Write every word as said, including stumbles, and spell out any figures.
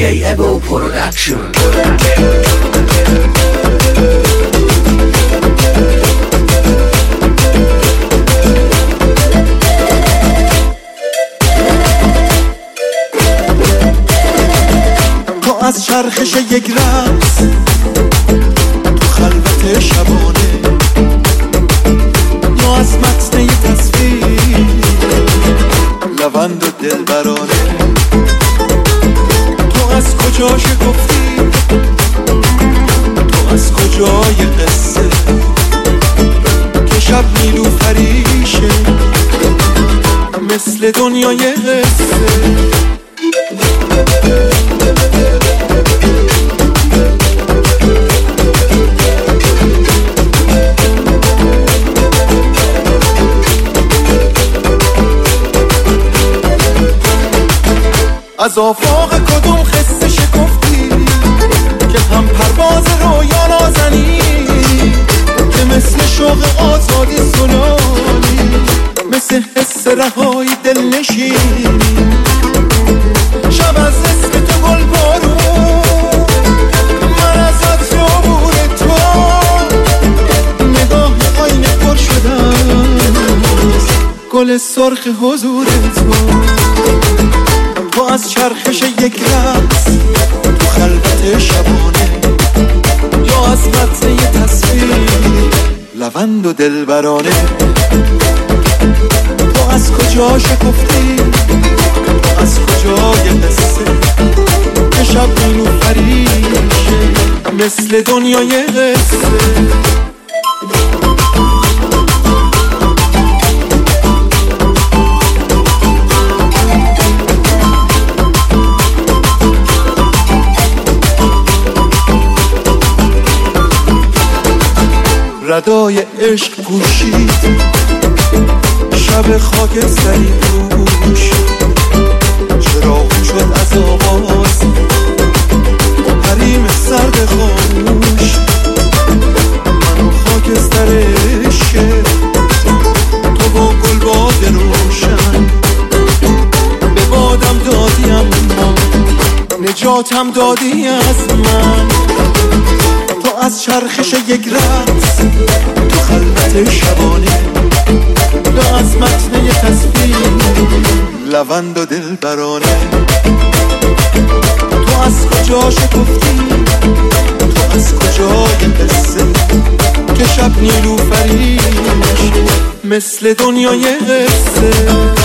جی ابو پرودکشن. تو از چرخش یک رقص تو خلوت شبانه، یا از متن یک تصویر لوند و دلبرانه. تو از کجا شکفتی، تو از کجای قصه که شب نیلوفریشه مثل دنیای قصه. از آفاق کدوم خسته شکفتی که هم پرواز رویا نازنی، که مثل شوق آزادی سنانی، مثل حس رهایی دل نشینی. شب از اسم تو گل بارون، من از عطر تو نگاه آینه پر شدم، گل سرخ حضور تو. تو از چرخش یک رقص تو خلوت شبانه، یا از متن یه تصویر لوند و دلبرانه. تو از کجا شکفتی، تو از کجای قصه که شب نیلوفریشه مثل دنیای قصه. ردای عشق پوشید شب خاکستری دوش، چراغ شد از آواز حریم سرد خاموش. من و خاکستر عشق، تو با گلباد روشن به بادم دادی اما نجاتم دادی از من. تو از چرخش یک رقص تو خلوت شبانه، یا از متن یه تصویر لوند و دلبرانه. تو از کجا شکفتی، تو از کجای قصه که شب نیلوفریش مثل دنیای قصه.